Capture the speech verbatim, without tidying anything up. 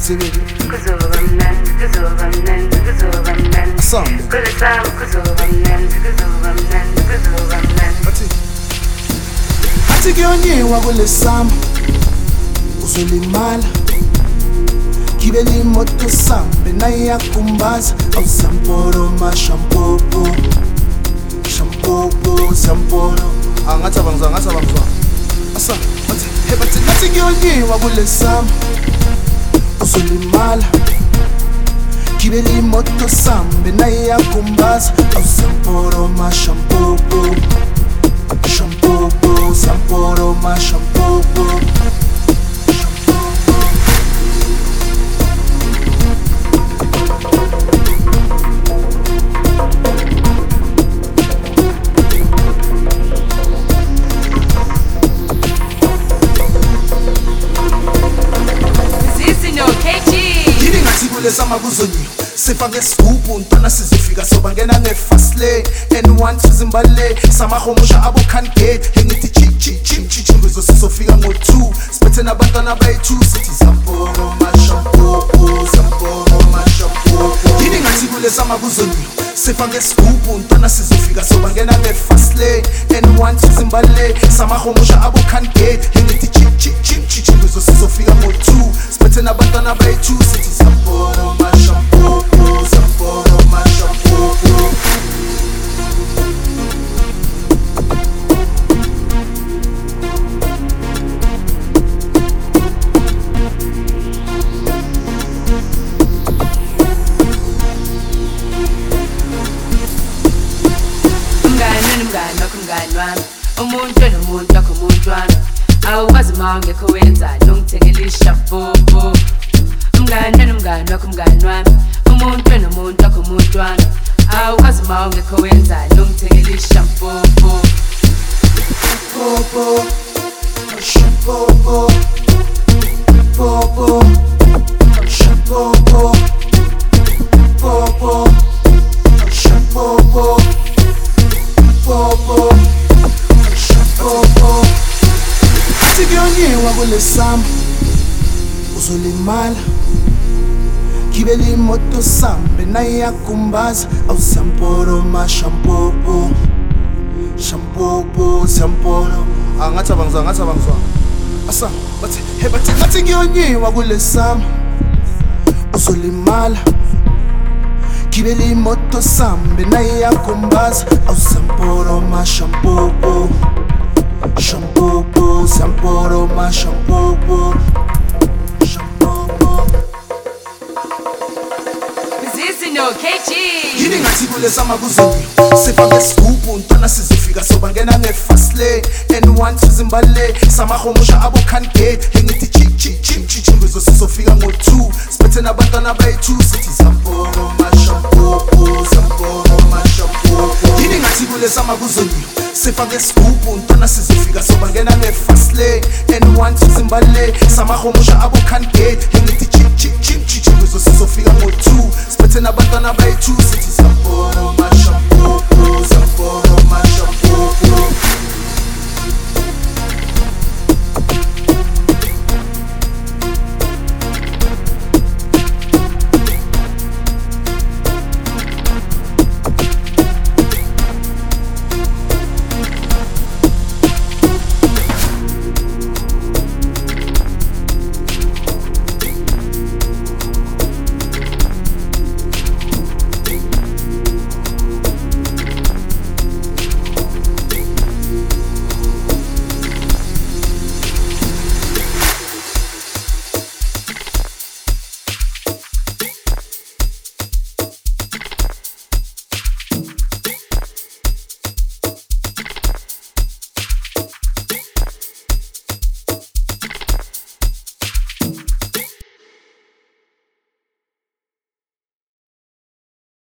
Sibili kuzoba mnandi kuzoba mnandi kuzoba mnandi Song kulesaba kuzoba mnandi kuzoba mnandi kuzoba mnandi Athi Athi kuyonyiwa kulesama uzolimala Kibeli moto sambe na yakumbaza au samporo ma shampopo Shampopo samporo Angathi abangizwa ngathi abangizwa Asa athi he bathi nathi kuyonyiwa kulesama uzolimala Kibeli moto sambe na yakumbaza au samporo ma shampopo Shampopo samporo ma shampopo Lezama kuzonyiwa sifake scoop ntwana sizofika sobangena nge-fast lane N one sizimbale samahomusha abo can't get engithi chip chip chip chip ngizwe sizofika ngo-two siphethe nabantwana bayi-two sithi zamporo mashampopo zamporo mashampopo yini ngathi kulezama kuzonyiwa sifake scoop ntwana sizofika sobangena nge-fast lane N one sizimbale samahomusha abo can't get engithi chip chip chip chip ngizwe sizofika ngo-two siphethe nabantwana bayi-two sithi zamporo mashampopo zamporo mashampopo umngani wakho umngani wami umuntu nomuntu wakho umuntu wami awukwazi ma ungekho wenzani ungithengela ishampoo umngani nomngani wakho umngani wami umuntu nomuntu wakho umuntu wami awukwazi ma ungekho wenzani ungithengela ishampoo Popo shampoo Popo shampoo Popo shampoo Popo shampoo Athi kuyonyiwa kulesama uzolimala Kibeli moto sambe na yakumbaza au samporo ma shampopo Shampopo samporo Angathi abangizwa ngathi abangizwa Asa bathi he bathi ngathi kuyonyiwa kulesama uzolimala Kibeli moto sambe na yakumbaza au samporo ma shampopo Shampopo samporo ma shampopo Shampopo Mzizi no K G yini ngathi kulezama kuzonyiwa sifake scoop ntwana sizofika sobangena nge-fast lane N one sizimbale samahomusha abo can't get engithi chip chip chip chip ngizwe sizofika ngo-two siphethe nabantwana bayi-two sithi zamporo mashampopo zamporo mashampopo yini ngathi kulezama kuzonyiwa sifake scoop ntwana sizofika sobangena nge-fast lane N one sizimbale samahomusha abo can't get engithi